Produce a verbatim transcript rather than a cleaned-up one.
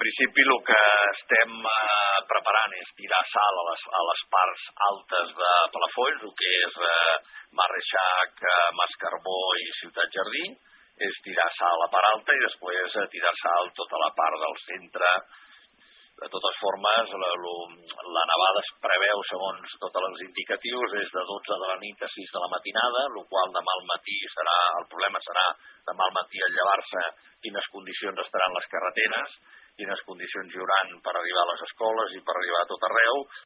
principi el que estem eh, preparant és tirar sal a les, a les parts altes de Palafolls, el que és eh, Mar Reixac, eh, Mas Carbó i Ciutat Jardí, és tirar sal a la part alta i després eh, tirar sal tota la part del centre. De totes formes, la, la nevada es preveu, segons tots els indicatius, és de dotze de la nit a sis de la matinada, el qual demà al matí serà, el problema serà demà al matí al llevar-se quines condicions estaran les carreteres, quines condicions hi hauran per arribar a les escoles i per arribar a tot arreu.